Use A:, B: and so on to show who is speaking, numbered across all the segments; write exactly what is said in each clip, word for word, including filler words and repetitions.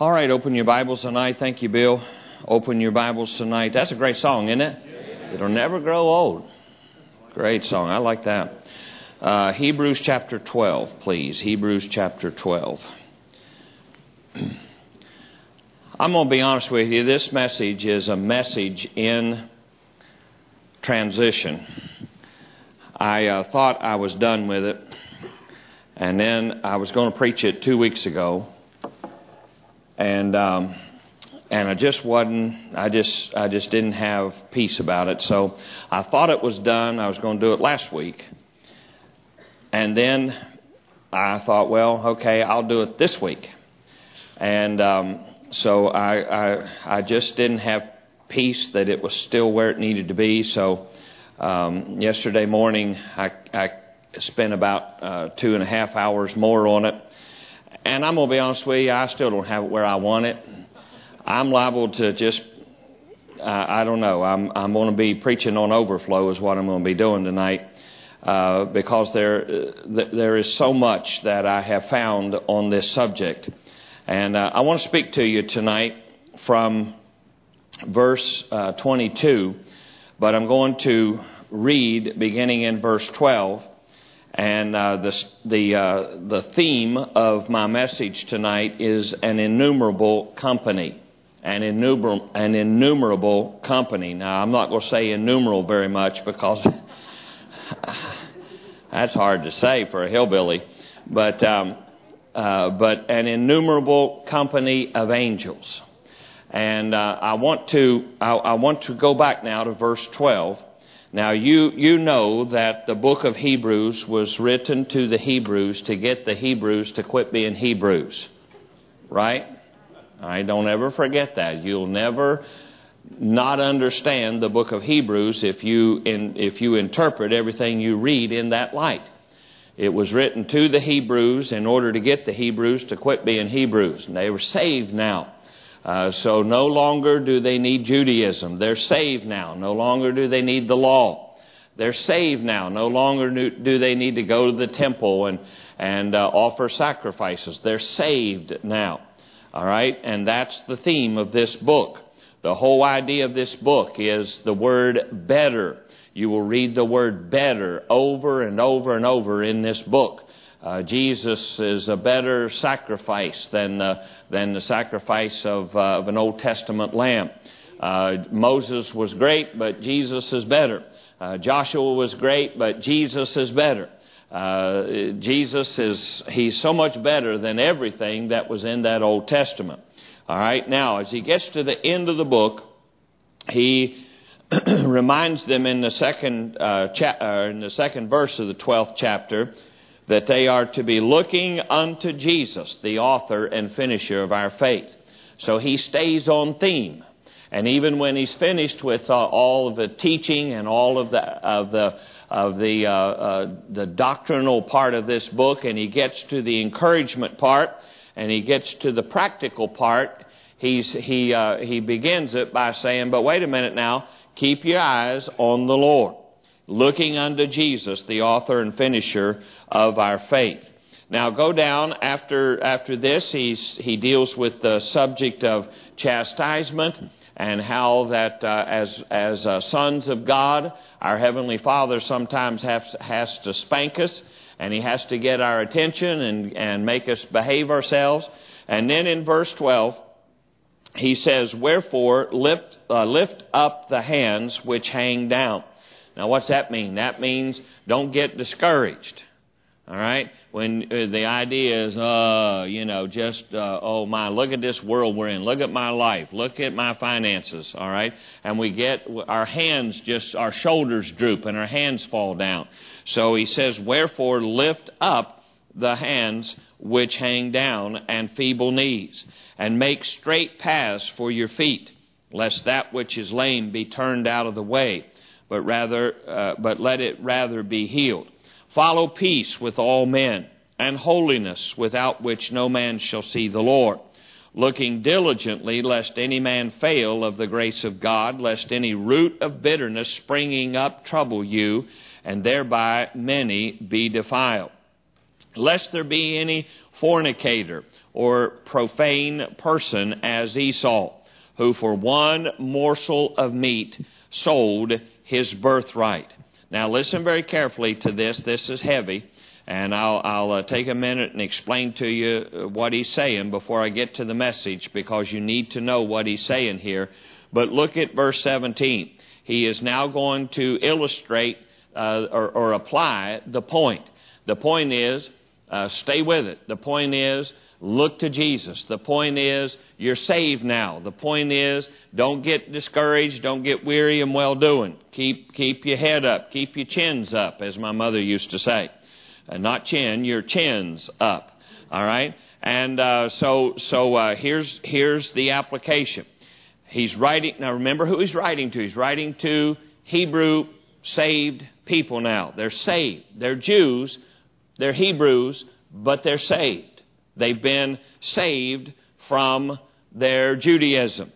A: All right, open your Bibles tonight. Thank you, Bill. Open your Bibles tonight. That's a great song, isn't it? It'll never grow old. Great song. I like that. Uh, Hebrews chapter twelve, please. Hebrews chapter twelve. I'm going to be honest with you. This message is a message in transition. I uh, thought I was done with it, and then I was going to preach it two weeks ago. And um, and I just wasn't. I just I just didn't have peace about it. So I thought it was done. I was going to do it last week, and then I thought, well, okay, I'll do it this week. And um, so I, I I just didn't have peace that it was still where it needed to be. So um, yesterday morning I I spent about uh, two and a half hours more on it. And I'm going to be honest with you, I still don't have it where I want it. I'm liable to just, uh, I don't know, I'm I'm going to be preaching on overflow is what I'm going to be doing tonight. Uh, because there uh, there is so much that I have found on this subject. And uh, I want to speak to you tonight from verse uh, twenty-two, but I'm going to read beginning in verse twelve. And uh, the the uh, the theme of my message tonight is an innumerable company, an innumerable an innumerable company. Now I'm not going to say innumerable very much because that's hard to say for a hillbilly, but um, uh, but an innumerable company of angels. And uh, I want to I, I want to go back now to verse twelve. Now, you you know that the book of Hebrews was written to the Hebrews to get the Hebrews to quit being Hebrews, right? I don't ever forget that. You'll never not understand the book of Hebrews if you in, if you interpret everything you read in that light. It was written to the Hebrews in order to get the Hebrews to quit being Hebrews, and they were saved now. Uh, so no longer do they need Judaism. They're saved now. No longer do they need the law. They're saved now. No longer do they need to go to the temple and, and uh, offer sacrifices. They're saved now. All right? And that's the theme of this book. The whole idea of this book is the word better. You will read the word better over and over and over in this book. Uh, Jesus is a better sacrifice than uh, than the sacrifice of, uh, of an Old Testament lamb. Uh, Moses was great, but Jesus is better. Uh, Joshua was great, but Jesus is better. Uh, Jesus is, he's so much better than everything that was in that Old Testament. All right, now as he gets to the end of the book, he reminds them in the second uh, cha- uh, in the second verse of the twelfth chapter that they are to be looking unto Jesus, the author and finisher of our faith. So he stays on theme. And even when he's finished with uh, all of the teaching and all of the of the of the uh, uh, the doctrinal part of this book, and he gets to the encouragement part, and he gets to the practical part, he's he uh, he begins it by saying, "But wait a minute now, keep your eyes on the Lord, looking unto Jesus, the author and finisher of our faith." Now go down after after this. He's he deals with the subject of chastisement and how that uh, as as uh, sons of God, our Heavenly Father sometimes has has to spank us, and He has to get our attention and and make us behave ourselves. And then in verse twelve, he says, "Wherefore lift uh, lift up the hands which hang down." Now what's that mean? That means don't get discouraged. All right? When uh, the idea is, uh, you know, just, uh, oh my, look at this world we're in. Look at my life. Look at my finances. All right? And we get our hands just, our shoulders droop and our hands fall down. So he says, "Wherefore lift up the hands which hang down and feeble knees, and make straight paths for your feet, lest that which is lame be turned out of the way, but rather, uh, but let it rather be healed. Follow peace with all men, and holiness, without which no man shall see the Lord. Looking diligently, lest any man fail of the grace of God, lest any root of bitterness springing up trouble you, and thereby many be defiled. Lest there be any fornicator or profane person as Esau, who for one morsel of meat sold his birthright. Now listen very carefully to this. This is heavy, and I'll, I'll uh, take a minute and explain to you what he's saying before I get to the message, because you need to know what he's saying here. But look at verse seventeen. He is now going to illustrate uh, or, or apply the point. The point is, uh, stay with it. The point is, look to Jesus. The point is, you're saved now. The point is, don't get discouraged. Don't get weary in well-doing. Keep keep your head up. Keep your chins up, as my mother used to say. Uh, not chin, your chins up. All right? And uh, so so uh, here's here's the application. He's writing, now remember who he's writing to. He's writing to Hebrew saved people now. They're saved. They're Jews. They're Hebrews, but they're saved. They've been saved from their Judaism.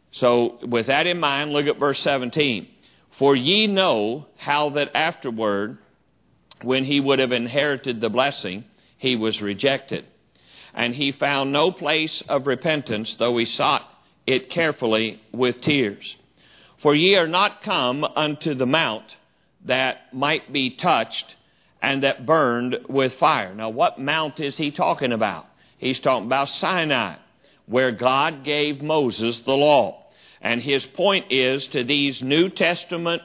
A: So with that in mind, look at verse seventeen. For ye know how that afterward, when he would have inherited the blessing, he was rejected. And he found no place of repentance, though he sought it carefully with tears. For ye are not come unto the mount that might be touched and that burned with fire. Now, what mount is he talking about? He's talking about Sinai, where God gave Moses the law. And his point is to these New Testament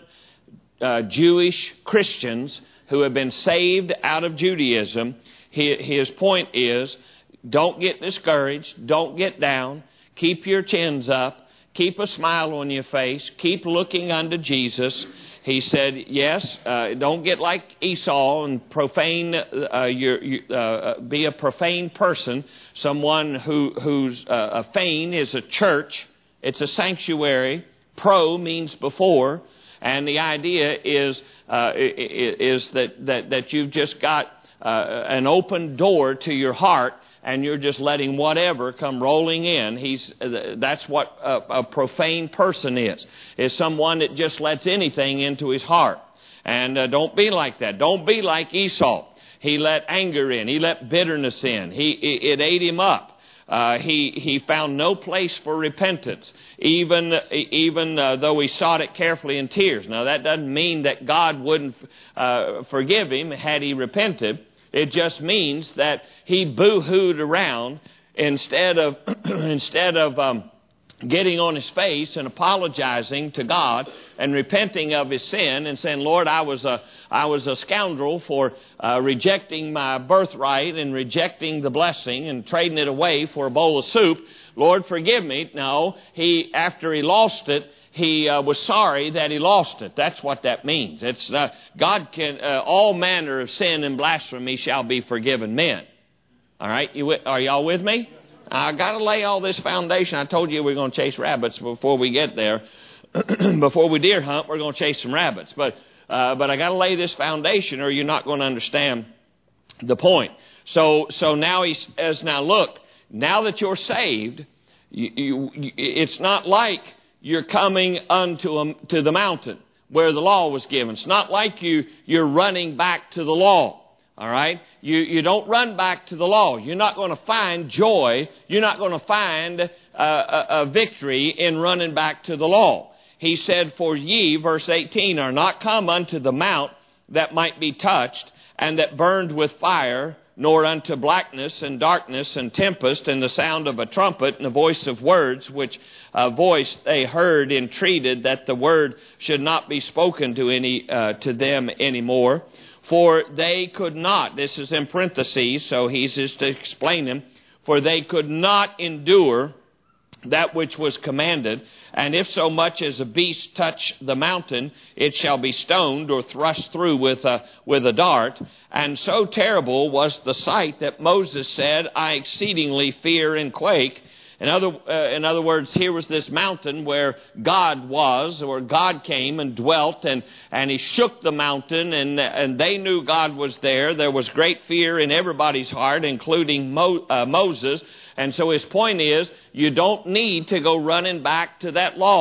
A: uh, Jewish Christians who have been saved out of Judaism, his point is, don't get discouraged, don't get down, keep your chins up, keep a smile on your face, keep looking unto Jesus. He said, yes, uh, don't get like Esau and profane, uh, your, your, uh, be a profane person, someone who who's uh, a fane is a church, it's a sanctuary. Pro means before, and the idea is uh, is that, that, that you've just got uh, an open door to your heart, and you're just letting whatever come rolling in. He's that's what a, a profane person is, is someone that just lets anything into his heart. And uh, don't be like that. Don't be like Esau. He let anger in. He let bitterness in. He It, it ate him up. Uh, he, he found no place for repentance, even, even uh, though he sought it carefully in tears. Now, that doesn't mean that God wouldn't uh, forgive him had he repented. It just means that he boo-hooed around instead of instead of um, getting on his face and apologizing to God and repenting of his sin and saying, Lord, I was a I was a scoundrel for uh, rejecting my birthright and rejecting the blessing and trading it away for a bowl of soup. Lord, forgive me. No, he after he lost it, he uh, was sorry that he lost it. That's what that means. It's uh, God can uh, all manner of sin and blasphemy shall be forgiven men. All right, you are y'all with me? I got to lay all this foundation. I told you we're going to chase rabbits before we get there. Before we deer hunt, we're going to chase some rabbits. But uh, but I got to lay this foundation, or you're not going to understand the point. So so now he says, now look, now that you're saved, you, you, it's not like you're coming unto a, to the mountain where the law was given. It's not like you, you're running back to the law. All right? You, you don't run back to the law. You're not going to find joy. You're not going to find uh, a, a victory in running back to the law. He said, for ye, verse eighteen, are not come unto the mount that might be touched and that burned with fire, nor unto blackness and darkness and tempest and the sound of a trumpet and the voice of words, which a voice they heard entreated that the word should not be spoken to any uh, to them anymore. For they could not, this is in parentheses, so he's just to explain them, for they could not endure that which was commanded, and if so much as a beast touch the mountain, it shall be stoned or thrust through with a, with a dart. And so terrible was the sight that Moses said, I exceedingly fear and quake. In other, uh, in other words, here was this mountain where God was, or God came and dwelt, and, and he shook the mountain, and, and they knew God was there. There was great fear in everybody's heart, including Mo, uh, Moses. And so his point is, you don't need to go running back to that law.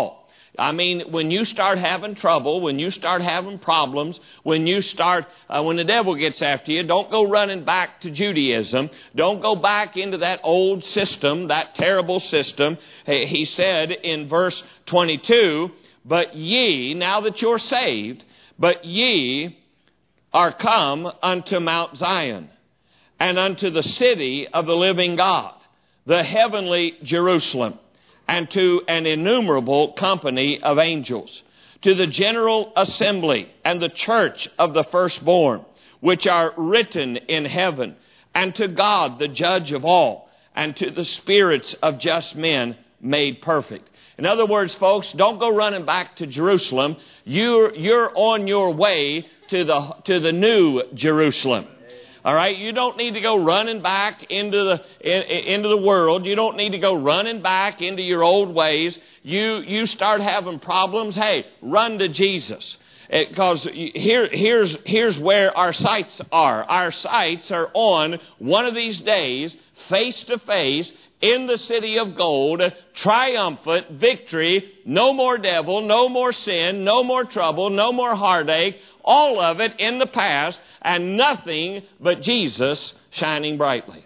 A: I mean, when you start having trouble, when you start having problems, when you start, uh, when the devil gets after you, don't go running back to Judaism. Don't go back into that old system, that terrible system. He said in verse twenty-two, but ye, now that you're saved, but ye are come unto Mount Zion, and unto the city of the living God, the heavenly Jerusalem, and to an innumerable company of angels, to the general assembly and the church of the firstborn, which are written in heaven, and to God the judge of all, and to the spirits of just men made perfect. In other words, folks, don't go running back to Jerusalem. You're, you're on your way to the, to the new Jerusalem. All right, you don't need to go running back into the in, into the world. You don't need to go running back into your old ways. You you start having problems. Hey, run to Jesus, because here here's here's where our sights are. Our sights are on one of these days, face to face, in the city of gold, triumphant victory. No more devil, no more sin, no more trouble, no more heartache. All of it in the past, and nothing but Jesus shining brightly.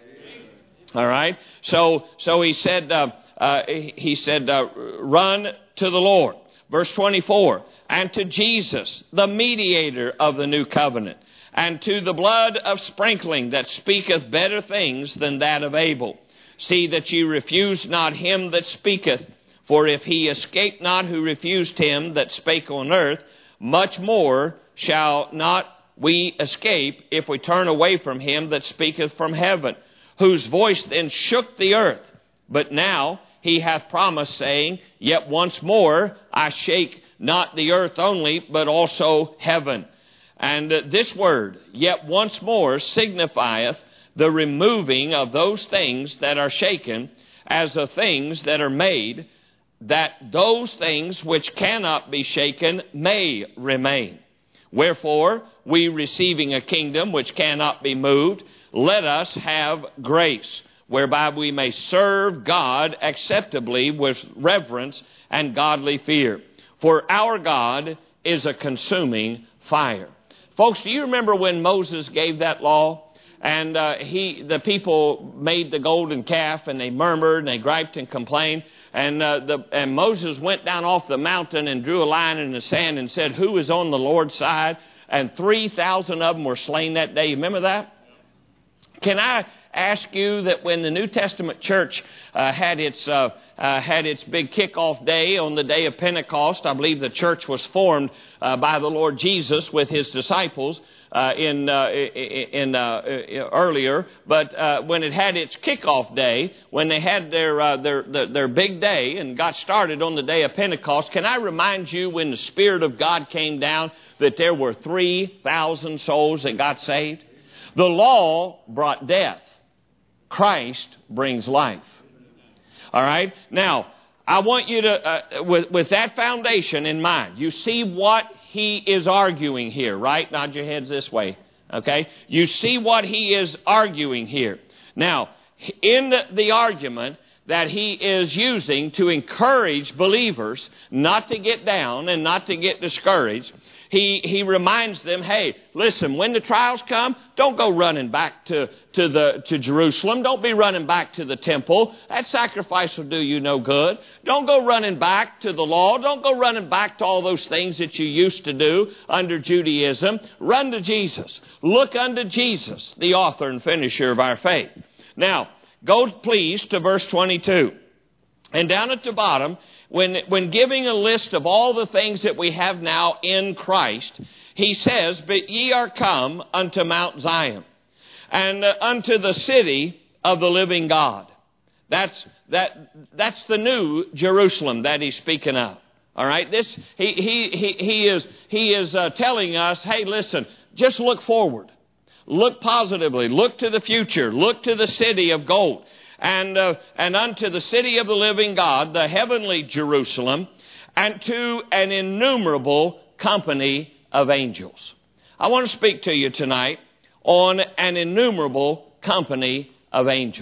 A: All right. So, so he said. Uh, uh, he said, uh, "Run to the Lord." Verse twenty-four, and to Jesus, the mediator of the new covenant, and to the blood of sprinkling that speaketh better things than that of Abel. See that ye refuse not him that speaketh. For if he escape not who refused him that spake on earth, much more shall not we escape if we turn away from him that speaketh from heaven, whose voice then shook the earth. But now he hath promised, saying, yet once more I shake not the earth only, but also heaven. And uh, this word, yet once more, signifieth the removing of those things that are shaken, as the things that are made, that those things which cannot be shaken may remain. Wherefore, we receiving a kingdom which cannot be moved, let us have grace, whereby we may serve God acceptably with reverence and godly fear. For our God is a consuming fire. Folks, do you remember when Moses gave that law? And uh, he, the people made the golden calf, and they murmured, and they griped and complained. And, uh, the, and Moses went down off the mountain and drew a line in the sand and said, who is on the Lord's side? And three thousand of them were slain that day. You remember that? Can I ask you that when the New Testament church uh, had its uh, uh, had its big kickoff day on the day of Pentecost, I believe the church was formed uh, by the Lord Jesus with his disciples. Uh, in uh, in uh, earlier, but uh, when it had its kickoff day, when they had their, uh, their their their big day and got started on the day of Pentecost, can I remind you when the Spirit of God came down that there were three thousand souls that got saved? The law brought death. Christ brings life. All right? Now, I want you to, uh, with, with that foundation in mind, you see what he is arguing here, right? Nod your heads this way, okay? You see what he is arguing here. Now, in the, the argument that he is using to encourage believers not to get down and not to get discouraged, He, he reminds them, hey, listen, when the trials come, don't go running back to, to, the, to Jerusalem. Don't be running back to the temple. That sacrifice will do you no good. Don't go running back to the law. Don't go running back to all those things that you used to do under Judaism. Run to Jesus. Look unto Jesus, the author and finisher of our faith. Now, go please to verse twenty-two. And down at the bottom, When, when giving a list of all the things that we have now in Christ, he says, but ye are come unto Mount Zion, and uh, unto the city of the living God. That's, that, that's the new Jerusalem that he's speaking of. All right, this, he, he, he, he is, he is uh, telling us, hey, listen, just look forward. Look positively. Look to the future. Look to the city of gold. And uh, and unto the city of the living God, the heavenly Jerusalem, and to an innumerable company of angels. I want to speak to you tonight on an innumerable company of angels.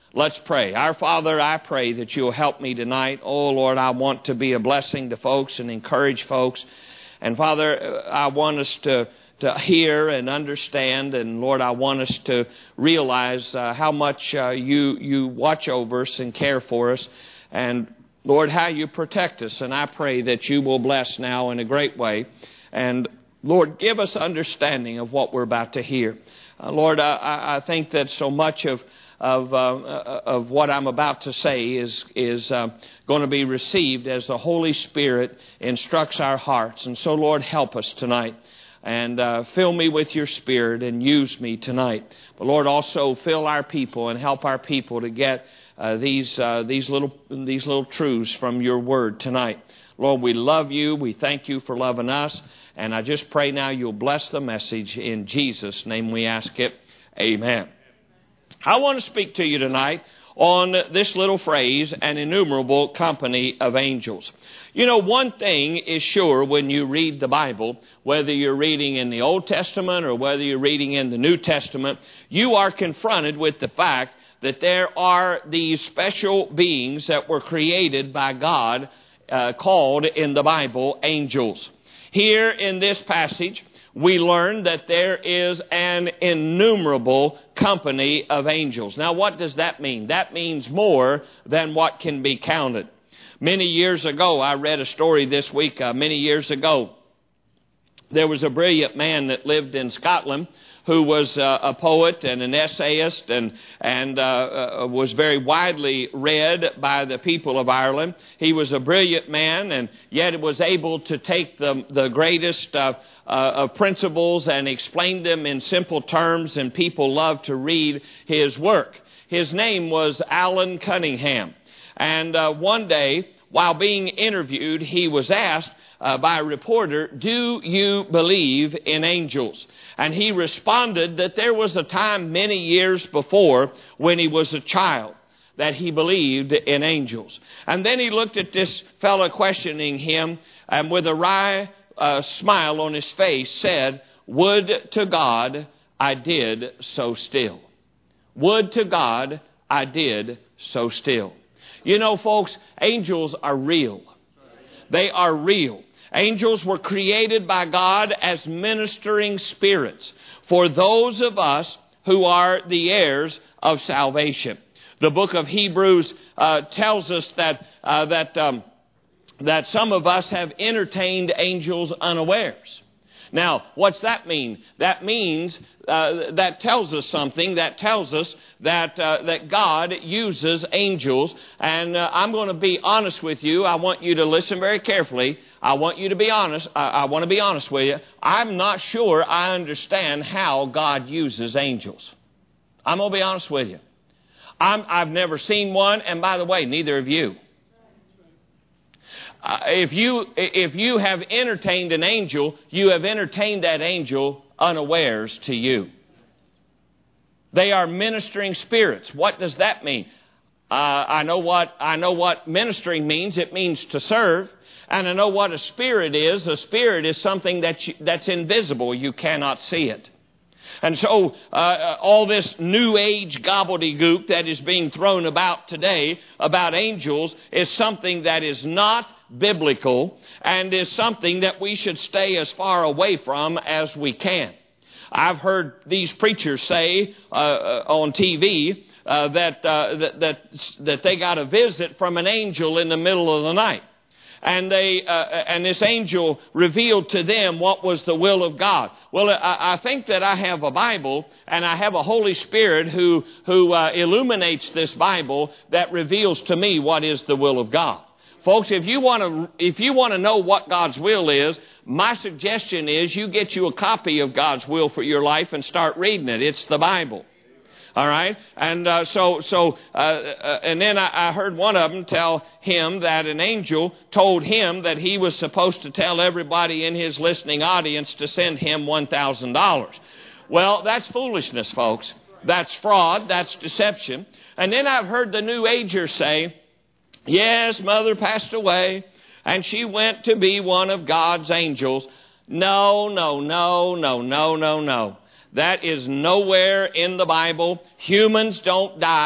A: Let's pray. Our Father, I pray that you'll help me tonight. Oh, Lord, I want to be a blessing to folks and encourage folks. And Father, I want us to, to hear and understand. And Lord, I want us to realize uh, how much uh, you, you watch over us and care for us. And Lord, how you protect us. And I pray that you will bless now in a great way. And Lord, give us understanding of what we're about to hear. Uh, Lord, I, I think that so much of of uh, of what I'm about to say is is uh, going to be received as the Holy Spirit instructs our hearts. And so, Lord, help us tonight. And uh, fill me with your Spirit and use me tonight. But, Lord, also fill our people and help our people to get uh, these uh, these little these little truths from your word tonight. Lord, we love you. We thank you for loving us. And I just pray now you'll bless the message. In Jesus' name we ask it. Amen. I want to speak to you tonight on this little phrase, an innumerable company of angels. You know, one thing is sure when you read the Bible, whether you're reading in the Old Testament or whether you're reading in the New Testament, you are confronted with the fact that there are these special beings that were created by God, uh, called in the Bible angels. Here in this passage, we learn that there is an innumerable company of angels. Now, what does that mean? That means more than what can be counted. Many years ago, I read a story this week, uh, many years ago, there was a brilliant man that lived in Scotland who was uh, a poet and an essayist and and uh, uh, was very widely read by the people of Ireland. He was a brilliant man, and yet was able to take the the greatest uh, uh, of principles and explain them in simple terms, and people loved to read his work. His name was Allan Cunningham. And uh, one day, while being interviewed, he was asked Uh, by a reporter, do you believe in angels? And he responded that there was a time many years before when he was a child that he believed in angels. And then he looked at this fellow questioning him, and with a wry uh, smile on his face said, would to God I did so still. Would to God I did so still. You know, folks, angels are real. They are real. Angels were created by God as ministering spirits for those of us who are the heirs of salvation. The book of Hebrews uh, tells us that uh, that um, that some of us have entertained angels unawares. Now, what's that mean? That means, uh, that tells us something. That tells us that uh, that God uses angels. And uh, I'm going to be honest with you. I want you to listen very carefully. I want you to be honest. I, I want to be honest with you. I'm not sure I understand how God uses angels. I'm going to be honest with you. I'm, I've never seen one. And by the way, neither have you. Uh, if you if you have entertained an angel, you have entertained that angel unawares to you. They are ministering spirits. What does that mean? Uh, I know what I know what ministering means. It means to serve, and I know what a spirit is. A spirit is something that you, that's invisible. You cannot see it. And so uh, all this new age gobbledygook that is being thrown about today about angels is something that is not biblical and is something that we should stay as far away from as we can. I've heard these preachers say uh, on T V uh, that, uh, that that that they got a visit from an angel in the middle of the night. And they uh, and this angel revealed to them what was the will of God. Well, I, I think that I have a Bible, and I have a Holy Spirit who who uh, illuminates this Bible that reveals to me what is the will of God. Folks, if you want to if you want to know what God's will is, my suggestion is you get you a copy of God's will for your life and start reading it. It's the Bible. All right, and uh, so so, uh, uh, and then I, I heard one of them tell him that an angel told him that he was supposed to tell everybody in his listening audience to send him one thousand dollars. Well, that's foolishness, folks. That's fraud. That's deception. And then I've heard the New Agers say, "Yes, Mother passed away, and she went to be one of God's angels." No, no, no, no, no, no, no. That is nowhere in the Bible. Humans don't die.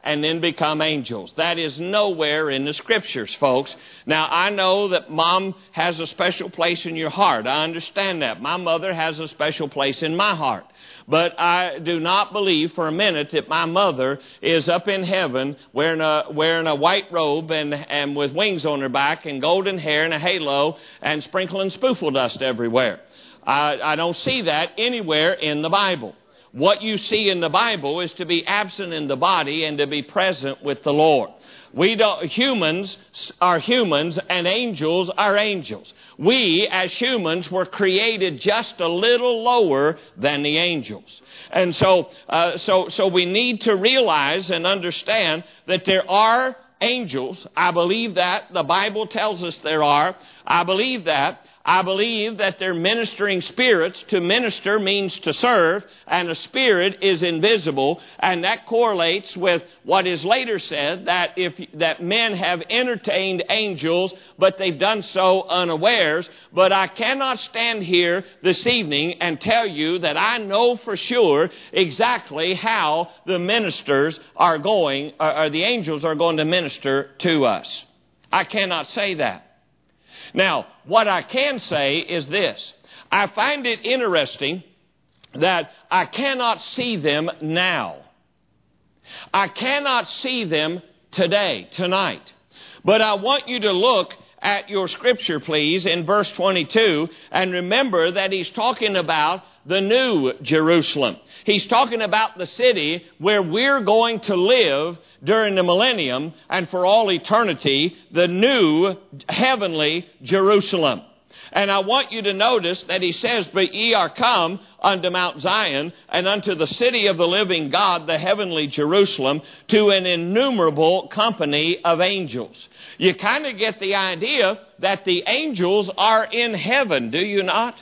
A: and then become angels. That is nowhere in the Scriptures, folks. Now, I know that Mom has a special place in your heart. I understand that. My mother has a special place in my heart. But I do not believe for a minute that my mother is up in heaven wearing a, wearing a white robe and, and with wings on her back and golden hair and a halo and sprinkling spoofle dust everywhere. I, I don't see that anywhere in the Bible. What you see in the Bible is to be absent in the body and to be present with the Lord. We don't, humans are humans and angels are angels. We as humans were created just a little lower than the angels. And so, uh, so, so we need to realize and understand that there are angels. I believe that. The Bible tells us there are. I believe that. I believe that they're ministering spirits. To minister means to serve, and a spirit is invisible, and that correlates with what is later said, that if that men have entertained angels, but they've done so unawares. But I cannot stand here this evening and tell you that I know for sure exactly how the ministers are going, or the angels are going to minister to us. I cannot say that. Now, what I can say is this. I find it interesting that I cannot see them now. I cannot see them today, tonight. But I want you to look at your scripture, please, in verse twenty-two, and remember that he's talking about the new Jerusalem. He's talking about the city where we're going to live during the millennium and for all eternity, the new heavenly Jerusalem. And I want you to notice that he says, "But ye are come unto Mount Zion, and unto the city of the living God, the heavenly Jerusalem, to an innumerable company of angels." You kind of get the idea that the angels are in heaven, do you not?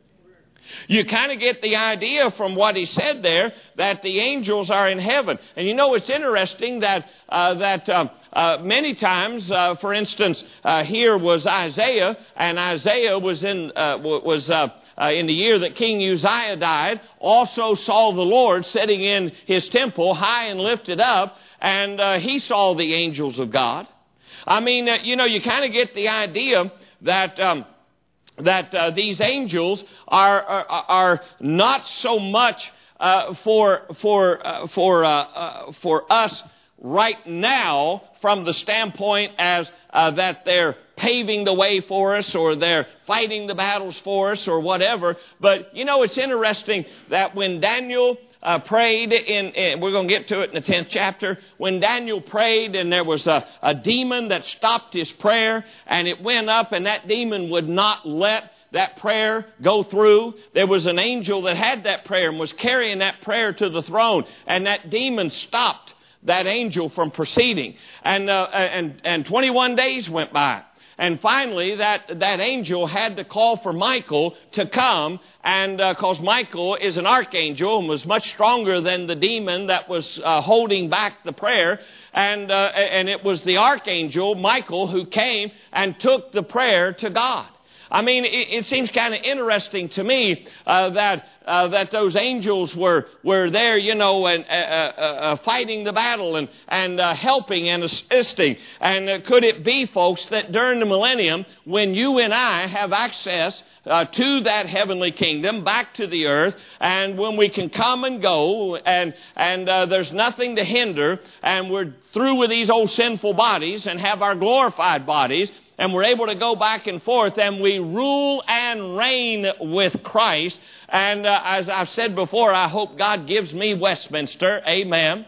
A: You kind of get the idea from what he said there that the angels are in heaven. And you know, it's interesting that uh, that uh, uh, many times, uh, for instance, uh, here was Isaiah, and Isaiah was in uh, was uh, uh, in the year that King Uzziah died. Also saw the Lord sitting in his temple, high and lifted up, and uh, he saw the angels of God. I mean, uh, you know, you kind of get the idea that. Um, that uh, these angels are are, are not so much uh, for for uh, for uh, uh, for us right now from the standpoint as uh, that they're paving the way for us or they're fighting the battles for us or whatever. But you know, it's interesting that when Daniel Uh, prayed in, in, we're going to get to it in the tenth chapter, when Daniel prayed and there was a, a demon that stopped his prayer and it went up and that demon would not let that prayer go through. There was an angel that had that prayer and was carrying that prayer to the throne, and that demon stopped that angel from proceeding. And, uh, and, and twenty-one days went by. And finally, that, that angel had to call for Michael to come, and because uh, Michael is an archangel and was much stronger than the demon that was uh, holding back the prayer. And, uh, and it was the archangel, Michael, who came and took the prayer to God. I mean, it, it seems kind of interesting to me uh, that uh, that those angels were were there, you know, and uh, uh, uh, fighting the battle and and uh, helping and assisting. And uh, could it be, folks, that during the millennium, when you and I have access uh, to that heavenly kingdom, back to the earth, and when we can come and go, and and uh, there's nothing to hinder, and we're through with these old sinful bodies and have our glorified bodies, and we're able to go back and forth, and we rule and reign with Christ. And uh, as I've said before, I hope God gives me Westminster. Amen.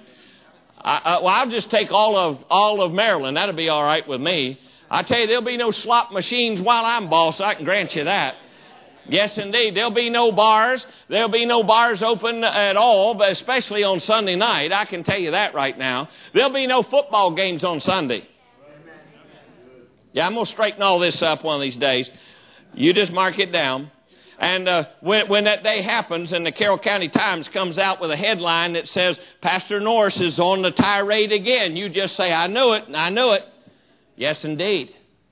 A: I, I, well, I'll just take all of all of Maryland. That'll be all right with me. I tell you, there'll be no slot machines while I'm boss. I can grant you that. Yes, indeed. There'll be no bars. There'll be no bars open at all, but especially on Sunday night. I can tell you that right now. There'll be no football games on Sunday. Yeah, I'm going to straighten all this up one of these days. You just mark it down. And uh, when, when that day happens and the Carroll County Times comes out with a headline that says, Pastor Norris is on the tirade again, you just say, I knew it, I knew it. Yes, indeed.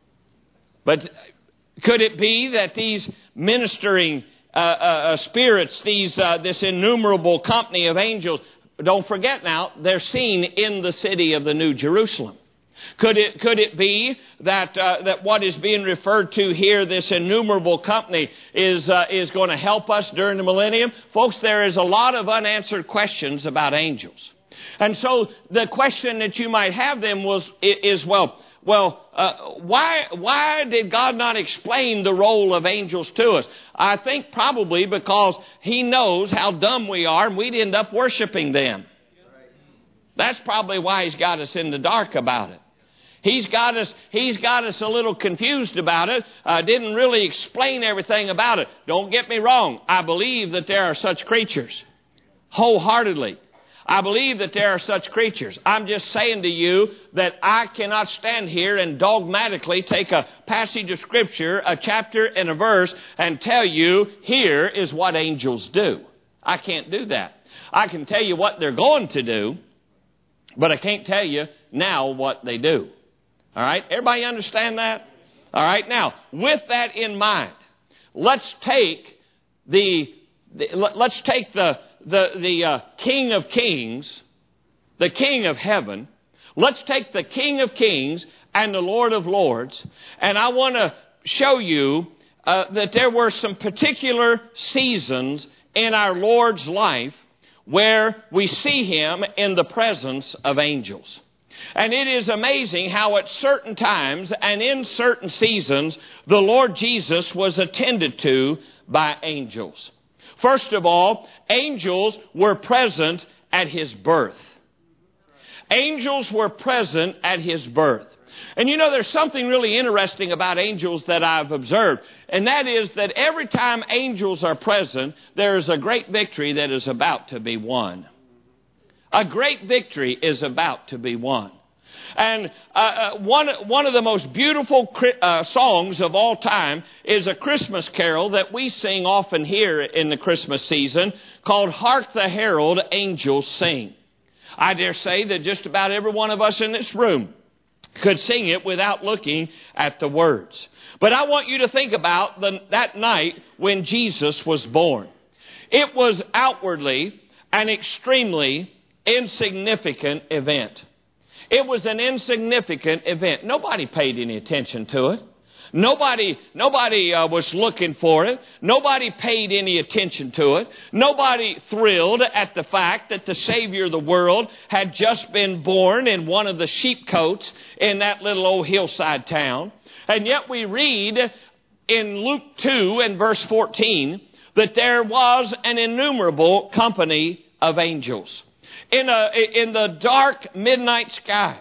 A: But could it be that these ministering uh, uh, spirits, these uh, this innumerable company of angels, don't forget now, they're seen in the city of the New Jerusalem. Could it, could it be that, uh, that what is being referred to here, this innumerable company, is, uh, is going to help us during the millennium? Folks, there is a lot of unanswered questions about angels. And so the question that you might have then was, is, well, well, uh, why, why did God not explain the role of angels to us? I think probably because He knows how dumb we are and we'd end up worshiping them. That's probably why He's got us in the dark about it. He's got us, he's got us a little confused about it. Uh, didn't really explain everything about it. Don't get me wrong. I believe that there are such creatures. Wholeheartedly. I believe that there are such creatures. I'm just saying to you that I cannot stand here and dogmatically take a passage of Scripture, a chapter and a verse, and tell you, here is what angels do. I can't do that. I can tell you what they're going to do, but I can't tell you now what they do. All right? Everybody understand that? All right? Now, with that in mind, let's take the, the let's take the the the uh, King of Kings, the King of Heaven. Let's take the King of Kings and the Lord of Lords, and I want to show you uh, that there were some particular seasons in our Lord's life where we see Him in the presence of angels. And it is amazing how at certain times and in certain seasons the Lord Jesus was attended to by angels. First of all, angels were present at His birth. Angels were present at His birth. And you know, there's something really interesting about angels that I've observed, and that is that every time angels are present, there is a great victory that is about to be won. A great victory is about to be won. And uh, uh, one, one of the most beautiful uh, songs of all time is a Christmas carol that we sing often here in the Christmas season called Hark the Herald Angels Sing. I dare say that just about every one of us in this room could sing it without looking at the words. But I want you to think about the, that night when Jesus was born. It was outwardly an extremely insignificant event. It was an insignificant event. Nobody paid any attention to it. Nobody, nobody uh, was looking for it. Nobody paid any attention to it. Nobody thrilled at the fact that the Savior of the world had just been born in one of the sheepcotes in that little old hillside town. And yet we read in Luke two and verse fourteen that there was an innumerable company of angels. In, a, in the dark midnight sky,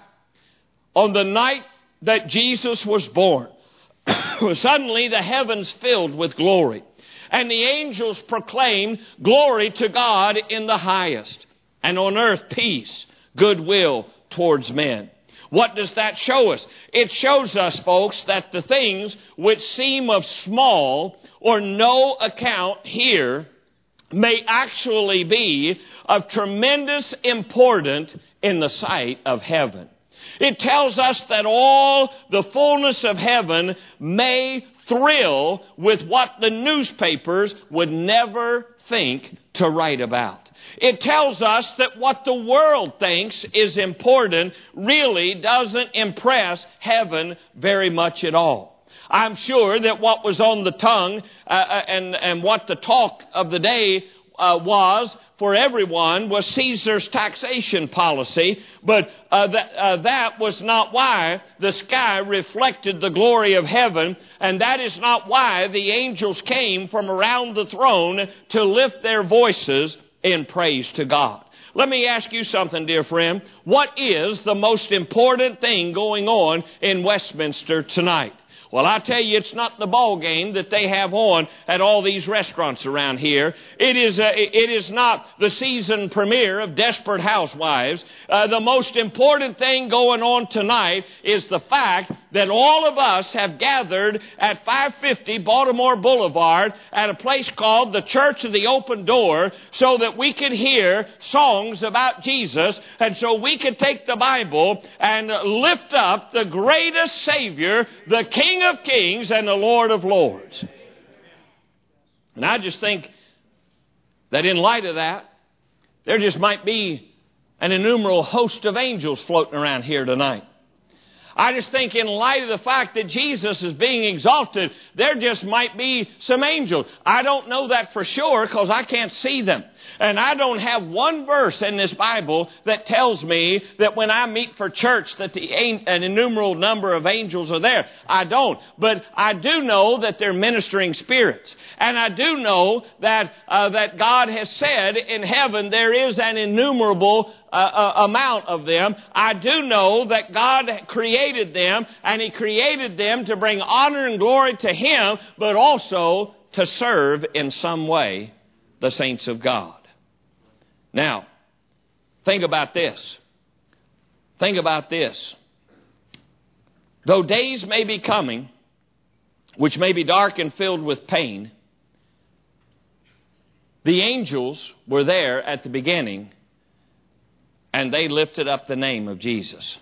A: on the night that Jesus was born, suddenly the heavens filled with glory. And the angels proclaimed, "Glory to God in the highest, and on earth peace, goodwill towards men." What does that show us? It shows us, folks, that the things which seem of small or no account here may actually be of tremendous importance in the sight of heaven. It tells us that all the fullness of heaven may thrill with what the newspapers would never think to write about. It tells us that what the world thinks is important really doesn't impress heaven very much at all. I'm sure that what was on the tongue uh, and, and what the talk of the day uh, was for everyone was Caesar's taxation policy, but uh, that, uh, that was not why the sky reflected the glory of heaven, and that is not why the angels came from around the throne to lift their voices in praise to God. Let me ask you something, dear friend. What is the most important thing going on in Westminster tonight? Well, I tell you, it's not the ball game that they have on at all these restaurants around here. It is uh, it is not the season premiere of Desperate Housewives. Uh, the most important thing going on tonight is the fact that all of us have gathered at five fifty Baltimore Boulevard at a place called the Church of the Open Door so that we could hear songs about Jesus, and so we could take the Bible and lift up the greatest Savior, the King of Kings and the Lord of Lords. And I just think that in light of that, there just might be an innumerable host of angels floating around here tonight. I just think in light of the fact that Jesus is being exalted, there just might be some angels. I don't know that for sure because I can't see them. And I don't have one verse in this Bible that tells me that when I meet for church that the, an innumerable number of angels are there. I don't. But I do know that they're ministering spirits. And I do know that, uh, that God has said in heaven there is an innumerable uh, uh, amount of them. I do know that God created them, and He created them to bring honor and glory to Him, but also to serve in some way the saints of God. Now, think about this. Think about this. Though days may be coming, which may be dark and filled with pain, the angels were there at the beginning, and they lifted up the name of Jesus.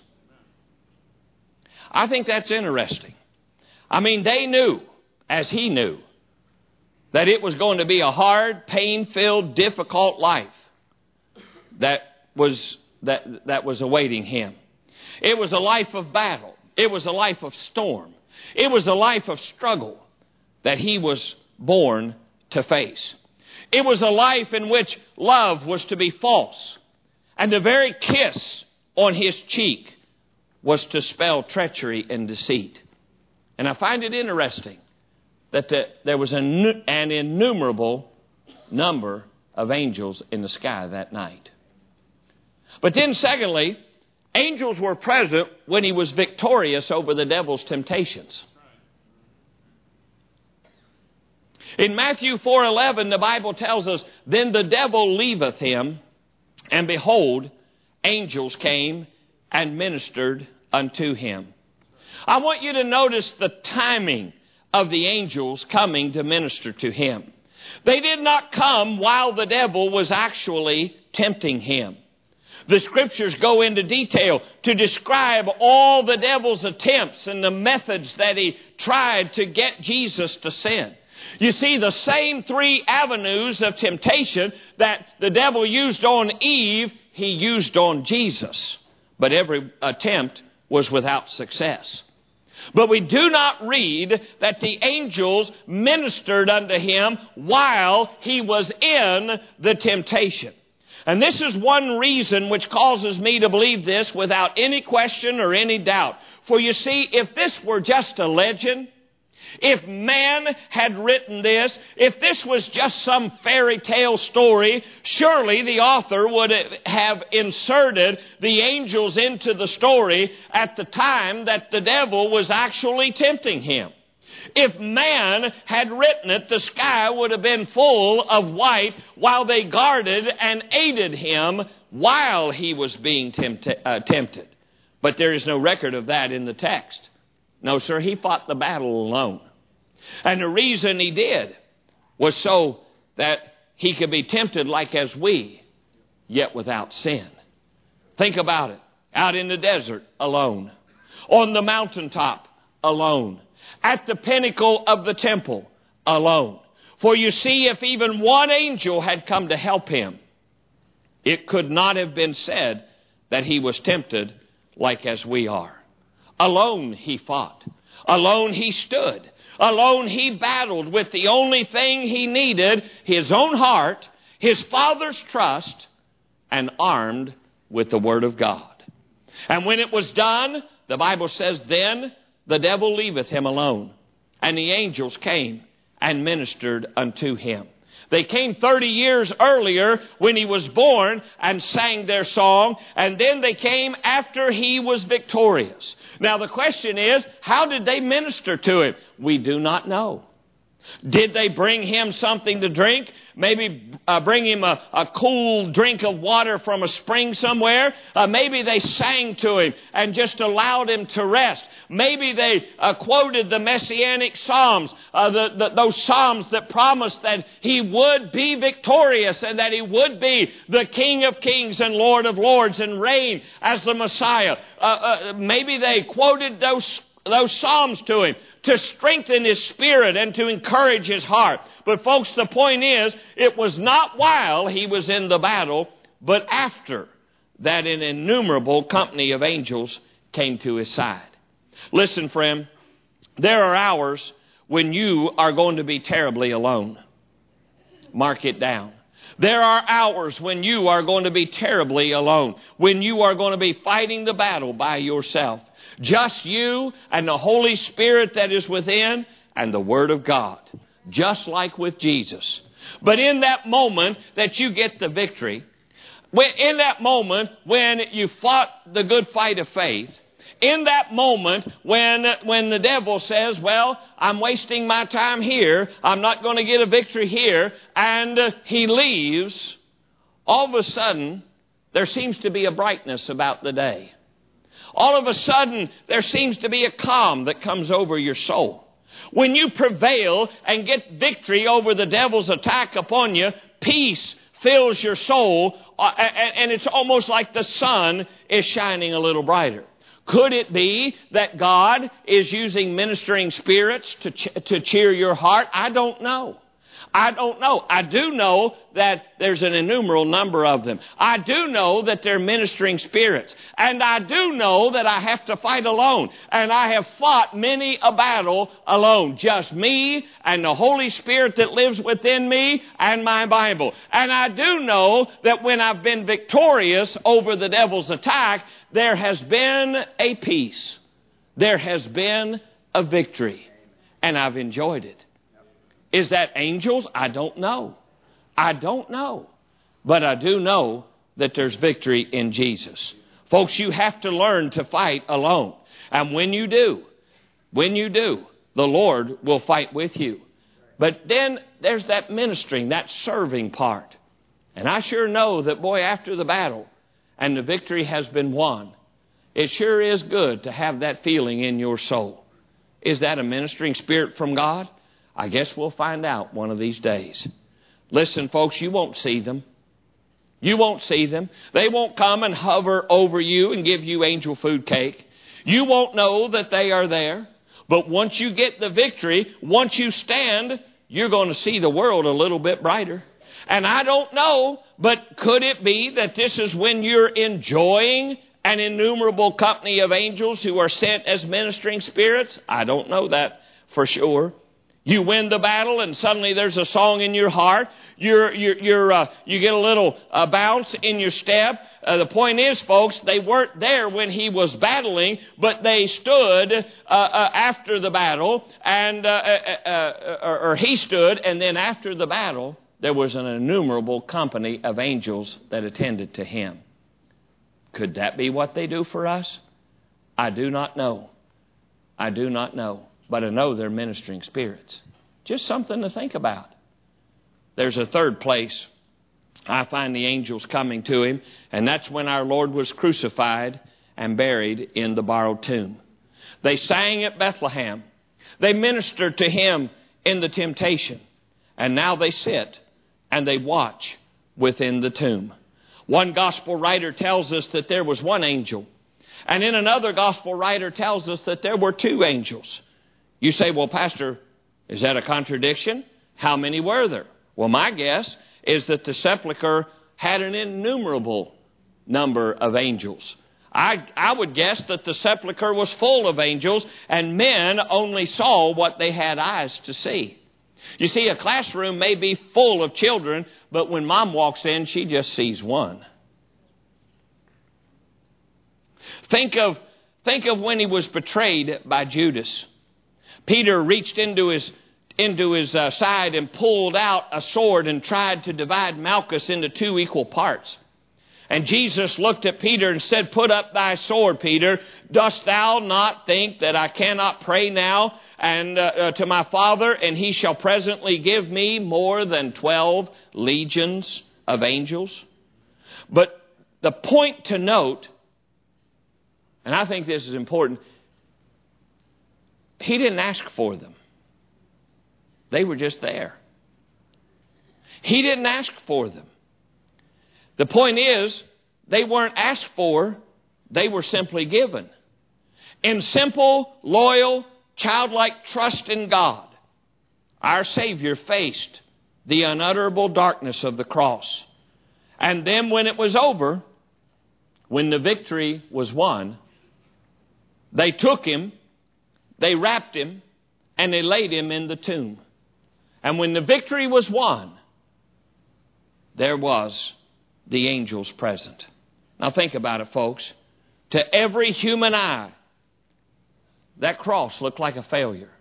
A: I think that's interesting. I mean, they knew, as He knew, that it was going to be a hard, pain-filled, difficult life that was that that was awaiting Him. It was a life of battle. It was a life of storm. It was a life of struggle that He was born to face. It was a life in which love was to be false, and the very kiss on His cheek was to spell treachery and deceit. And I find it interesting that the, there was an, an innumerable number of angels in the sky that night. But then secondly, angels were present when He was victorious over the devil's temptations. In Matthew four eleven, the Bible tells us, "Then the devil leaveth him, and behold, angels came and ministered unto him." I want you to notice the timing of the angels coming to minister to Him. They did not come while the devil was actually tempting Him. The Scriptures go into detail to describe all the devil's attempts and the methods that he tried to get Jesus to sin. You see, the same three avenues of temptation that the devil used on Eve, he used on Jesus. But every attempt was without success. But we do not read that the angels ministered unto Him while He was in the temptation. And this is one reason which causes me to believe this without any question or any doubt. For you see, if this were just a legend, if man had written this, if this was just some fairy tale story, surely the author would have inserted the angels into the story at the time that the devil was actually tempting him. If man had written it, the sky would have been full of white while they guarded and aided him while he was being tempted. Uh, tempted. But there is no record of that in the text. No, sir, he fought the battle alone. And the reason he did was so that he could be tempted like as we, yet without sin. Think about it. Out in the desert, alone. On the mountaintop, alone. At the pinnacle of the temple, alone. For you see, if even one angel had come to help him, it could not have been said that he was tempted like as we are. Alone he fought. Alone he stood. Alone he battled with the only thing he needed, his own heart, his Father's trust, and armed with the Word of God. And when it was done, the Bible says, then the devil leaveth him alone, and the angels came and ministered unto him. They came thirty years earlier when he was born and sang their song, and then they came after he was victorious. Now the question is, how did they minister to him? We do not know. Did they bring him something to drink? Maybe uh, bring him a, a cool drink of water from a spring somewhere? Uh, maybe they sang to him and just allowed him to rest. Maybe they uh, quoted the Messianic Psalms, uh, the, the, those Psalms that promised that he would be victorious and that he would be the King of Kings and Lord of Lords and reign as the Messiah. Uh, uh, maybe they quoted those those Psalms to him to strengthen his spirit and to encourage his heart. But folks, the point is, it was not while he was in the battle, but after that an innumerable company of angels came to his side. Listen, friend, there are hours when you are going to be terribly alone. Mark it down. There are hours when you are going to be terribly alone, when you are going to be fighting the battle by yourself. Just you and the Holy Spirit that is within and the Word of God, just like with Jesus. But in that moment that you get the victory, in that moment when you fought the good fight of faith, in that moment when, when the devil says, well, I'm wasting my time here, I'm not going to get a victory here, and uh, he leaves, all of a sudden there seems to be a brightness about the day. All of a sudden there seems to be a calm that comes over your soul. When you prevail and get victory over the devil's attack upon you, peace fills your soul, uh, and, and it's almost like the sun is shining a little brighter. Could it be that God is using ministering spirits to ch- to cheer your heart? I don't know. I don't know. I do know that there's an innumerable number of them. I do know that they're ministering spirits. And I do know that I have to fight alone. And I have fought many a battle alone. Just me and the Holy Spirit that lives within me and my Bible. And I do know that when I've been victorious over the devil's attack, there has been a peace. There has been a victory. And I've enjoyed it. Is that angels? I don't know. I don't know. But I do know that there's victory in Jesus. Folks, you have to learn to fight alone. And when you do, when you do, the Lord will fight with you. But then there's that ministering, that serving part. And I sure know that, boy, after the battle and the victory has been won, it sure is good to have that feeling in your soul. Is that a ministering spirit from God? I guess we'll find out one of these days. Listen, folks, you won't see them. You won't see them. They won't come and hover over you and give you angel food cake. You won't know that they are there. But once you get the victory, once you stand, you're going to see the world a little bit brighter. And I don't know, but could it be that this is when you're enjoying an innumerable company of angels who are sent as ministering spirits? I don't know that for sure. You win the battle and suddenly there's a song in your heart. You're, you're, you're, uh, you get a little uh, bounce in your step. Uh, the point is, folks, they weren't there when he was battling, but they stood uh, uh, after the battle, and uh, uh, uh, or, or he stood, and then after the battle, there was an innumerable company of angels that attended to him. Could that be what they do for us? I do not know. I do not know. But I know they're ministering spirits. Just something to think about. There's a third place I find the angels coming to him, and that's when our Lord was crucified and buried in the borrowed tomb. They sang at Bethlehem. They ministered to him in the temptation. And now they sit and they watch within the tomb. One gospel writer tells us that there was one angel. And in another gospel writer tells us that there were two angels. You say, well, Pastor, is that a contradiction? How many were there? Well, my guess is that the sepulcher had an innumerable number of angels. I, I would guess that the sepulcher was full of angels, and men only saw what they had eyes to see. You see, a classroom may be full of children, but when mom walks in, she just sees one. Think of, think of when he was betrayed by Judas. Peter reached into his into his uh, side and pulled out a sword and tried to divide Malchus into two equal parts. And Jesus looked at Peter and said, "Put up thy sword, Peter. Dost thou not think that I cannot pray now and uh, uh, to my Father, and he shall presently give me more than twelve legions of angels?" But the point to note, and I think this is important, he didn't ask for them. They were just there. He didn't ask for them. The point is, they weren't asked for, they were simply given. In simple, loyal, childlike trust in God, our Savior faced the unutterable darkness of the cross. And then when it was over, when the victory was won, they took him, they wrapped him, and they laid him in the tomb. And when the victory was won, there was the angels present. Now think about it, folks. To every human eye, that cross looked like a failure.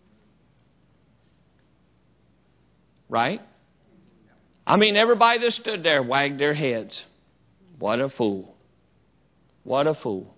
A: Right? I mean, everybody that stood there wagged their heads. What a fool. What a fool.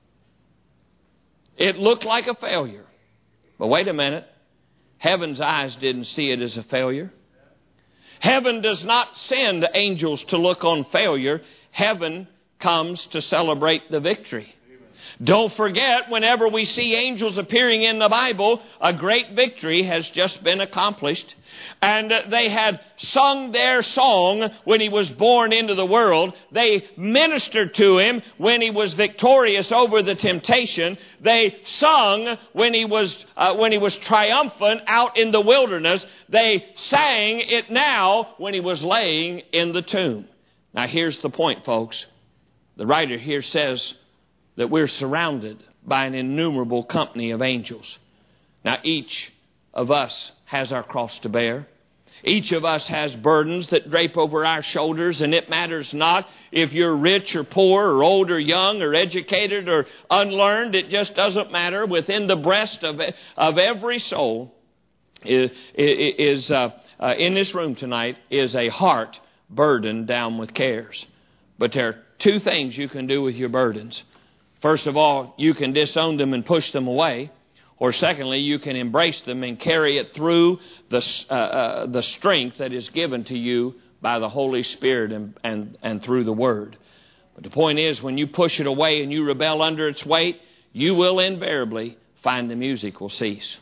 A: It looked like a failure. But wait a minute. Heaven's eyes didn't see it as a failure. Heaven does not send angels to look on failure. Heaven comes to celebrate the victory. Don't forget, whenever we see angels appearing in the Bible, a great victory has just been accomplished. And they had sung their song when he was born into the world. They ministered to him when he was victorious over the temptation. They sung when he was uh, when he was triumphant out in the wilderness. They sang it now when he was laying in the tomb. Now here's the point, folks. The writer here says that we're surrounded by an innumerable company of angels. Now each of us has our cross to bear. Each of us has burdens that drape over our shoulders, and it matters not if you're rich or poor or old or young or educated or unlearned. It just doesn't matter. Within the breast of, of every soul is, is uh, uh, in this room tonight is a heart burdened down with cares. But there are two things you can do with your burdens. First of all, you can disown them and push them away. Or secondly, you can embrace them and carry it through the, uh, uh, the strength that is given to you by the Holy Spirit and, and, and through the Word. But the point is, when you push it away and you rebel under its weight, you will invariably find the music will cease.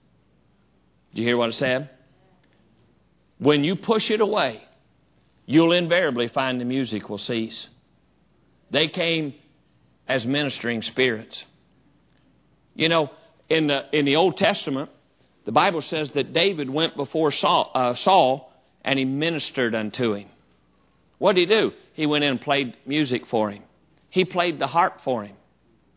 A: Did you hear what I said? When you push it away, you'll invariably find the music will cease. They came as ministering spirits. You know, in the, in the Old Testament, the Bible says that David went before Saul, uh, Saul and he ministered unto him. What did he do? He went in and played music for him. He played the harp for him.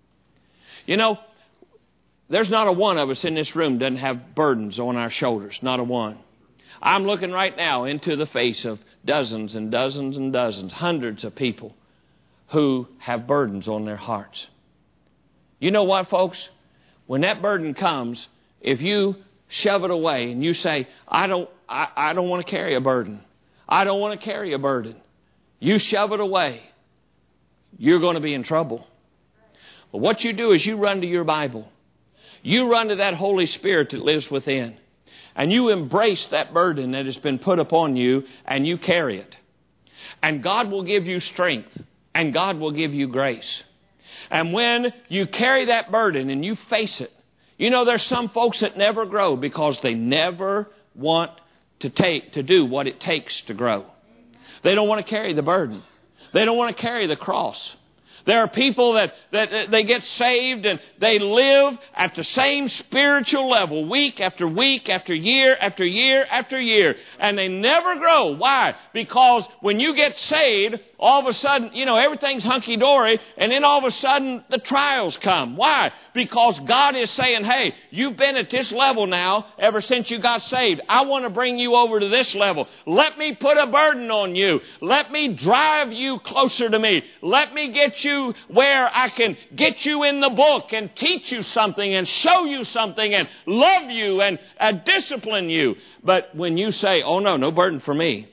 A: You know, there's not a one of us in this room doesn't have burdens on our shoulders. Not a one. I'm looking right now into the face of dozens and dozens and dozens, hundreds of people who have burdens on their hearts. You know what, folks? When that burden comes, if you shove it away and you say, I don't, I, I don't want to carry a burden. I don't want to carry a burden. You shove it away, you're going to be in trouble. But what you do is you run to your Bible. You run to that Holy Spirit that lives within. And you embrace that burden that has been put upon you and you carry it. And God will give you strength. And God will give you grace. And when you carry that burden and you face it, you know there's some folks that never grow because they never want to take to do what it takes to grow. They don't want to carry the burden. They don't want to carry the cross. There are people that, that, that they get saved and they live at the same spiritual level week after week after year after year after year. And they never grow. Why? Because when you get saved, all of a sudden, you know, everything's hunky-dory, and then all of a sudden the trials come. Why? Because God is saying, hey, you've been at this level now ever since you got saved. I want to bring you over to this level. Let me put a burden on you. Let me drive you closer to me. Let me get you where I can get you in the book and teach you something and show you something and love you and uh, discipline you. But when you say, oh no, no burden for me.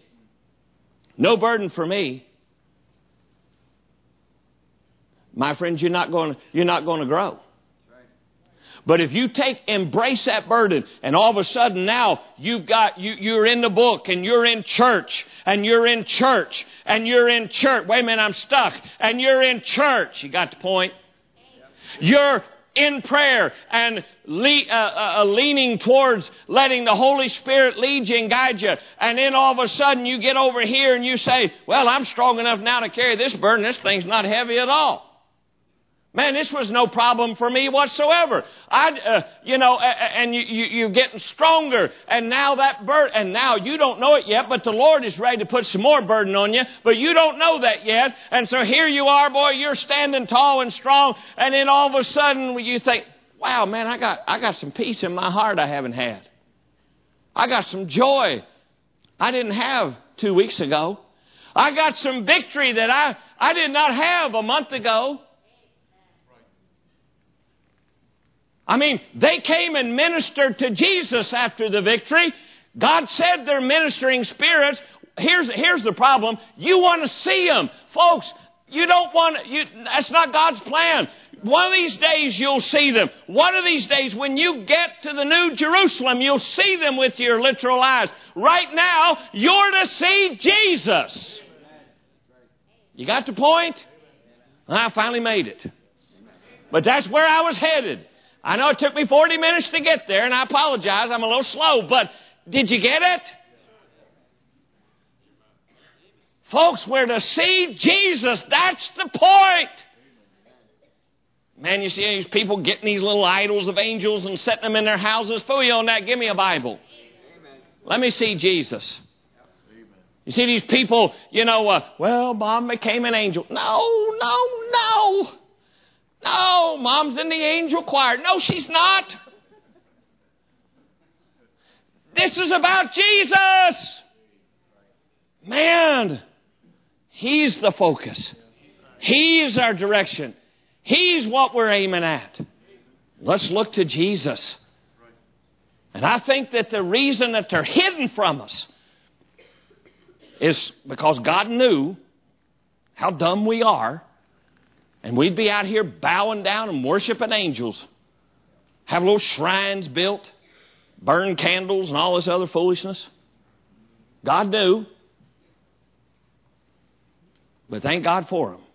A: No burden for me. My friends, you're not going to, you're not going to grow. But if you take, embrace that burden, and all of a sudden now you've got, you, you're in the book, and you're in church, and you're in church, and you're in church. Wait a minute, I'm stuck. And you're in church. You got the point? You're in prayer and le- uh, uh, leaning towards letting the Holy Spirit lead you and guide you. And then all of a sudden you get over here and you say, well, I'm strong enough now to carry this burden. This thing's not heavy at all. Man, this was no problem for me whatsoever. I, uh, you know, and you, you, you're getting stronger. And now that burden, and now you don't know it yet, but the Lord is ready to put some more burden on you, but you don't know that yet. And so here you are, boy, you're standing tall and strong. And then all of a sudden you think, wow, man, I got, I got some peace in my heart I haven't had. I got some joy I didn't have two weeks ago. I got some victory that I, I did not have a month ago. I mean, they came and ministered to Jesus after the victory. God said they're ministering spirits. Here's, here's the problem. You want to see them. Folks, you don't want to, you, that's not God's plan. One of these days you'll see them. One of these days when you get to the New Jerusalem, you'll see them with your literal eyes. Right now, you're to see Jesus. You got the point? I finally made it. But that's where I was headed. I know it took me forty minutes to get there, and I apologize. I'm a little slow, but did you get it? Folks, we're to see Jesus. That's the point. Man, you see these people getting these little idols of angels and setting them in their houses. Fool you on that. Give me a Bible. Let me see Jesus. You see these people, you know, uh, well, Mom became an angel. No, no, no. No, Mom's in the angel choir. No, she's not. This is about Jesus. Man, He's the focus. He's our direction. He's what we're aiming at. Let's look to Jesus. And I think that the reason that they're hidden from us is because God knew how dumb we are. And we'd be out here bowing down and worshiping angels. Have little shrines built. Burn candles and all this other foolishness. God knew. But thank God for them.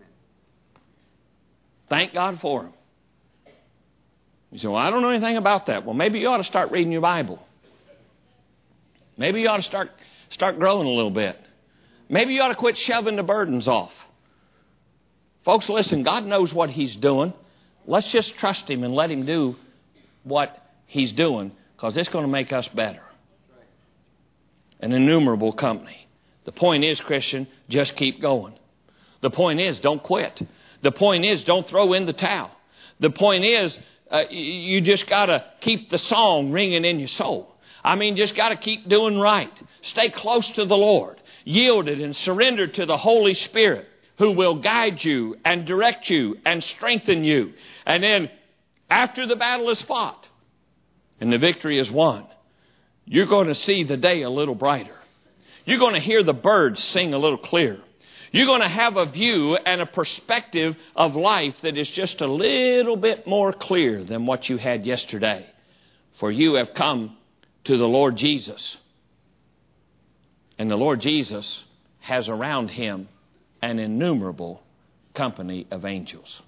A: Thank God for them. You say, well, I don't know anything about that. Well, maybe you ought to start reading your Bible. Maybe you ought to start, start growing a little bit. Maybe you ought to quit shoving the burdens off. Folks, listen, God knows what He's doing. Let's just trust Him and let Him do what He's doing, because it's going to make us better. An innumerable company. The point is, Christian, just keep going. The point is, don't quit. The point is, don't throw in the towel. The point is, uh, you just got to keep the song ringing in your soul. I mean, just got to keep doing right. Stay close to the Lord. Yielded and surrendered to the Holy Spirit, who will guide you and direct you and strengthen you. And then after the battle is fought and the victory is won, you're going to see the day a little brighter. You're going to hear the birds sing a little clearer. You're going to have a view and a perspective of life that is just a little bit more clear than what you had yesterday. For you have come to the Lord Jesus. And the Lord Jesus has around Him an innumerable company of angels.